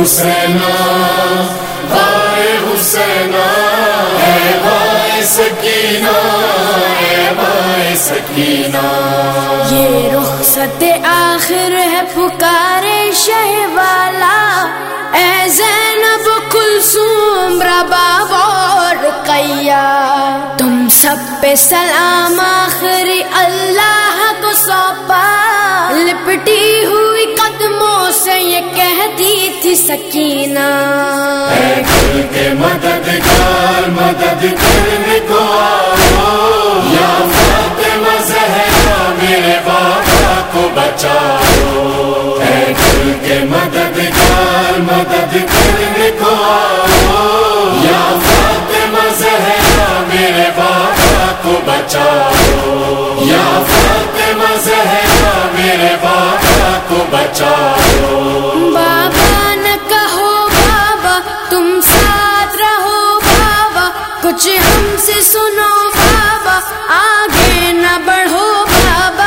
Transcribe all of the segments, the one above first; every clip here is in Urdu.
حسینہ وائے حسینہ اے وائے سکینہ اے وائے سکینہ. یہ رخصت آخر ہے پکارے شہ والا، اے زینب کلثوم رباب اور رقیہ. تم سب پہ سلام آخری اللہ کو سونپا، لپٹی ہوئی قدموں سے یہ کہتی تھی سکینہ. اے دل کے مددگار مدد کرنے کو آؤ، یا فاطمہ زہرا میرے بابا کو بچاؤ. اے دل کے مددگار مدد کرنے کو آؤ، یا فاطمہ زہرا میرے بابا کو بچاؤ. یا فاطمہ زہرا میرے بابا کو بچاؤ. بابا نہ کہو بابا تم ساتھ رہو بابا، کچھ ہم سے سنو بابا، آگے نہ بڑھو بابا،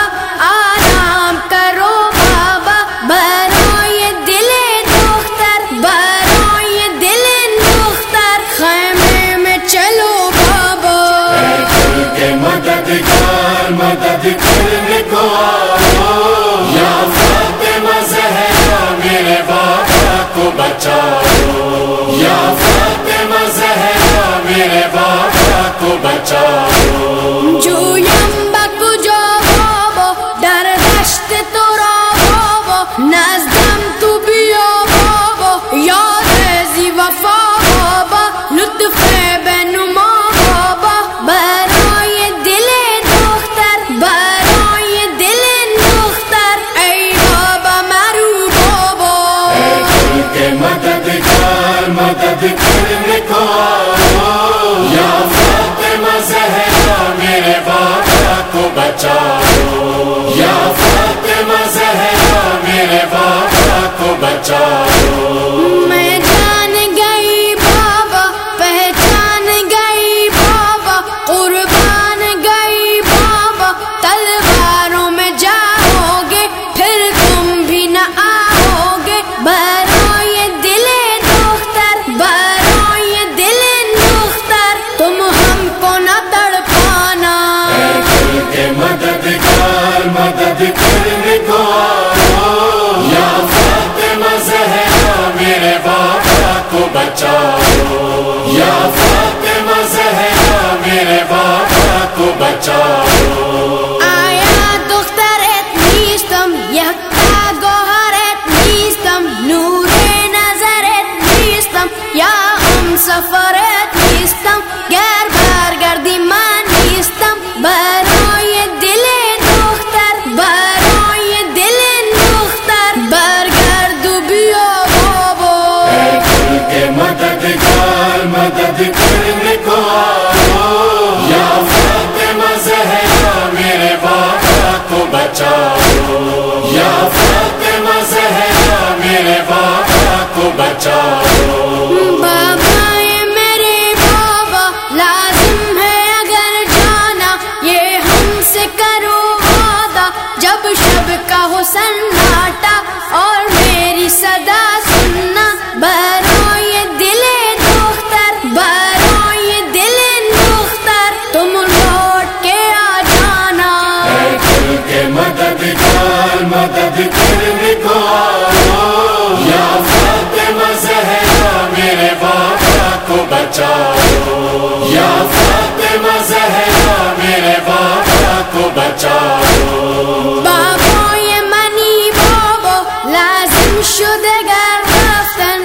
آرام کرو بابا. برو یہ دل دختر، برو یہ دل دختر، خیمے میں چلو بابا. اے دل کے مددگار مدد کرنے کو آؤ، یا فاطمہ زہرا میرے بابا کو بچاؤ. یا فاطمہ زہرا میرے بابا کو بچاؤ. جویم بکجا بابا در دشت تو را بابا، نزدم تو بیا بابا، یاد زی وفا بابا، لطف بنما بابا. برای دل دختر، برای دل دختر، ای بابا مرو بابا. اے دل کے مددگار مدد کرنے کو آؤ، یا فاطمہ زہرا میرے بابا کو بچاؤ. یا فاطمہ زہرا میرے بابا کو بچاؤ. میں جان گئی بابا، پہچان گئی بابا، قربان گئی بابا، تلواروں میں جاؤ گے پھر تم بھی نہ آؤ گے. برائے دل دختر، برائے دل دختر، تم ہم کو نہ تڑپانا. اے دل کے مددگار مدد کرنے کو آؤ، یا فاطمہ زہرا میرے بابا کو بچاؤ. یا فاطمہ زہرا میرے بابا کو بچاؤ. آیا دخترت نیستم، یکتا گوهرت نیستم، نور نظرت نیستم، یا هم سفرت نیستم، گر برگردی من نیستم. برای دل دختر، برای دل دختر، برگرد و بیا بابا. اے دل کے مددگار مدد کرنے کو آؤ، یا فاطمہ زہرا میرے بابا کو بچاؤ. یا فاطمہ زہرا میرے بابا کو بچاؤ. بابا یہ میرے بابا، لازم ہے اگر جانا، یہ ہم سے کرو وعدہ، جب شب کا ہو سناٹا اور میری صدا سننا. برائے دل دختر، برائے دل دختر، تم لوٹ کے آ جانا. اے دل کے مددگار مدد کرنے کو آؤ، یا فاطمہ زہرا میرے بابا کو بچاؤ. یا فاطمہ زہرا میرے بابا کو بچاؤ. بابا یہ منی بابا، لازم شده گر رفتن،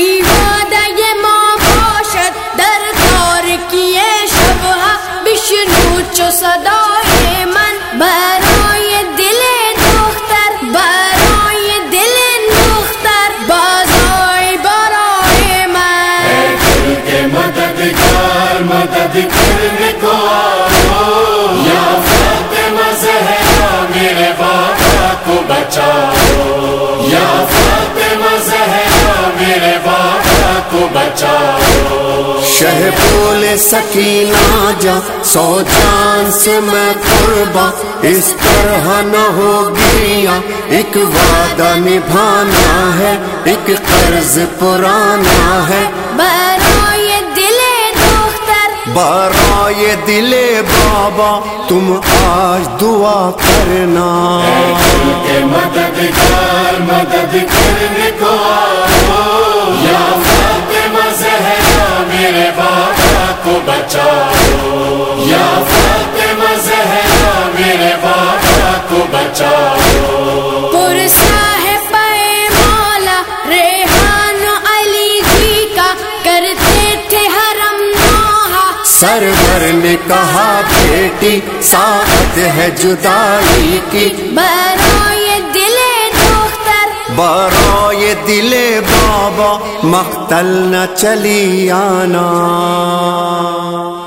ایواده ما باشد در تارکی شبها، بشنو چو صدای من. برای دل دختر، برای دل دختر، بازای برای من. اے دل کے مددگار مدد کرنے کو آؤ، یا فاطمہ زہرا میرے بابا کو بچاؤ. یا فاطمہ زہرا میرے بابا کو بچاؤ. شہ بھول سکینہ جا سو جان سے میں قربا، اس طرح نہ ہوگی، ایک وعدہ نبھانا ہے، ایک قرض پرانا ہے۔ برائے دل دختر، برائے دل بابا تم آج دعا کرنا، کے مددگار مدد کرنے کو آؤ، یا فاطمہ زہرا میرے بابا کو بچاؤ، یا فاطمہ زہرا میرے بابا کو بچاؤ۔ پرسا ہے پے مولا ریحان علی جی کا، کرتے تھے حرم نوحہ، سرور نے کہا بیٹی ساعت ہے جدائی کی، برائے دل دختر، برائے دل بابا مقتل نہ چلی آنا۔